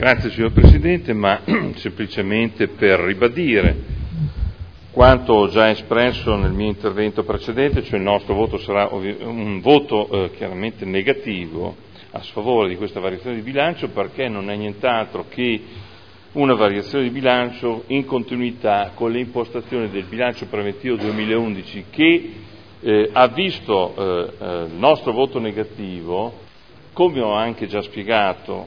Grazie signor Presidente, ma semplicemente per ribadire quanto ho già espresso nel mio intervento precedente, cioè il nostro voto sarà un voto chiaramente negativo a sfavore di questa variazione di bilancio, perché non è nient'altro che una variazione di bilancio in continuità con le impostazioni del bilancio preventivo 2011 che ha visto il nostro voto negativo, come ho anche già spiegato,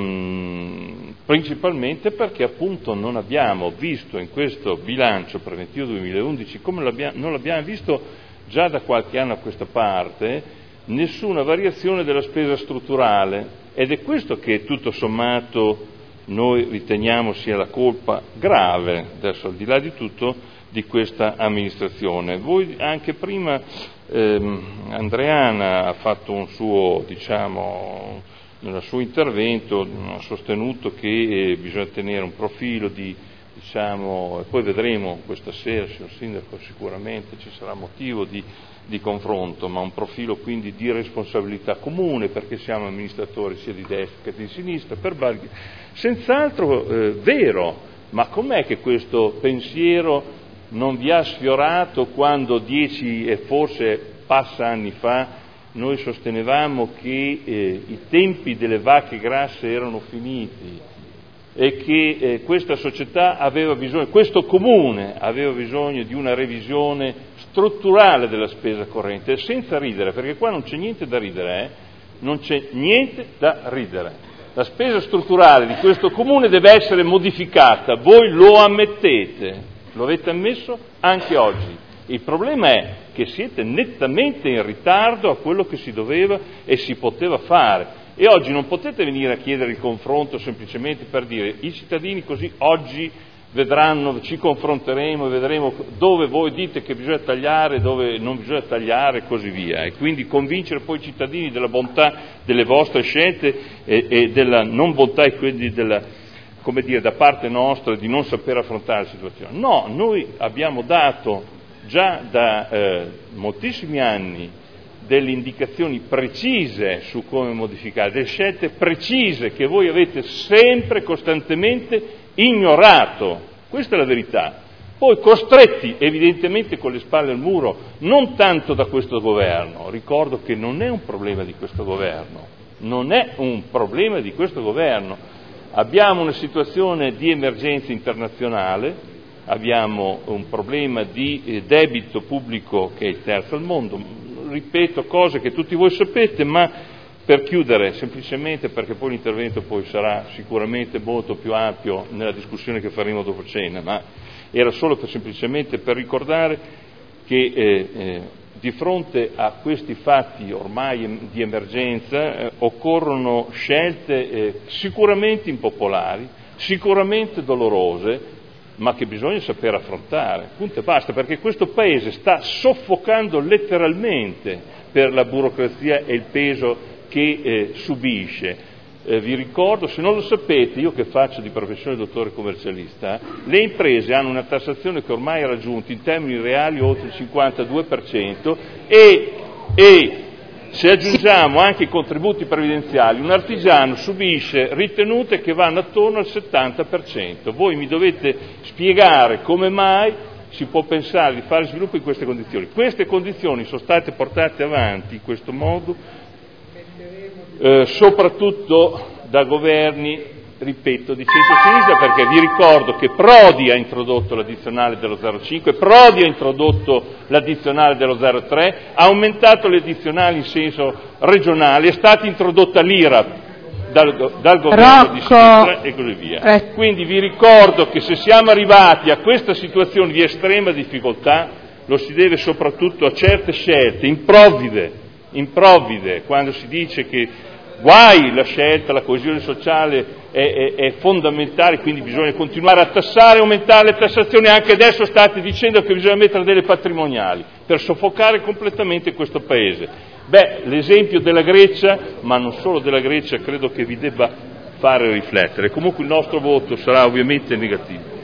principalmente perché appunto non abbiamo visto in questo bilancio preventivo 2011, come non l'abbiamo visto già da qualche anno a questa parte, nessuna variazione della spesa strutturale, ed è questo che tutto sommato noi riteniamo sia la colpa grave, adesso al di là di tutto, di questa amministrazione. Voi anche prima, Andreana ha fatto un suo, nel suo intervento, ha sostenuto che bisogna tenere un profilo di, e poi vedremo questa sera, signor Sindaco, sicuramente ci sarà motivo di confronto, ma un profilo quindi di responsabilità comune, perché siamo amministratori sia di destra che di sinistra, senz'altro vero, ma com'è che questo pensiero non vi ha sfiorato quando 10 e forse passa anni fa noi sostenevamo che i tempi delle vacche grasse erano finiti e che questa società aveva bisogno, questo comune aveva bisogno di una revisione strutturale della spesa corrente, senza ridere, perché qua non c'è niente da ridere, non c'è niente da ridere. La spesa strutturale di questo comune deve essere modificata, voi lo ammettete, lo avete ammesso anche oggi. Il problema è che siete nettamente in ritardo a quello che si doveva e si poteva fare. E oggi non potete venire a chiedere il confronto semplicemente per dire i cittadini così oggi vedranno, ci confronteremo e vedremo dove voi dite che bisogna tagliare, dove non bisogna tagliare e così via. E quindi convincere poi i cittadini della bontà delle vostre scelte e della non bontà e quindi della, come dire, da parte nostra di non saper affrontare la situazione. No, noi abbiamo dato già da moltissimi anni delle indicazioni precise su come modificare, delle scelte precise che voi avete sempre costantemente ignorato, questa è la verità. Poi costretti evidentemente con le spalle al muro, non tanto da questo governo, ricordo che non è un problema di questo governo, non è un problema di questo governo, abbiamo una situazione di emergenza internazionale, abbiamo un problema di debito pubblico che è il terzo al mondo, ripeto cose che tutti voi sapete, ma per chiudere semplicemente, perché poi l'intervento poi sarà sicuramente molto più ampio nella discussione che faremo dopo cena, ma era solo semplicemente per ricordare che di fronte a questi fatti ormai di emergenza occorrono scelte sicuramente impopolari, sicuramente dolorose, ma che bisogna saper affrontare, punto e basta, perché questo Paese sta soffocando letteralmente per la burocrazia e il peso che subisce. Vi ricordo, se non lo sapete, io che faccio di professione dottore commercialista, le imprese hanno una tassazione che ormai ha raggiunto in termini reali oltre il 52% e se aggiungiamo anche i contributi previdenziali, un artigiano subisce ritenute che vanno attorno al 70%. Voi mi dovete spiegare come mai si può pensare di fare sviluppo in queste condizioni. Queste condizioni sono state portate avanti in questo modo soprattutto da governi, ripeto, di centro-sinistra, perché vi ricordo che Prodi ha introdotto l'addizionale dello 0,5, Prodi ha introdotto l'addizionale dello 0,3, ha aumentato le addizionali in senso regionale, è stata introdotta l'IRAP dal governo di sinistra e così via. Quindi vi ricordo che se siamo arrivati a questa situazione di estrema difficoltà lo si deve soprattutto a certe scelte improvvide, quando si dice che guai la scelta, la coesione sociale è fondamentale, quindi bisogna continuare a tassare, aumentare le tassazioni, anche adesso state dicendo che bisogna mettere delle patrimoniali per soffocare completamente questo Paese. L'esempio della Grecia, ma non solo della Grecia, credo che vi debba fare riflettere. Comunque il nostro voto sarà ovviamente negativo.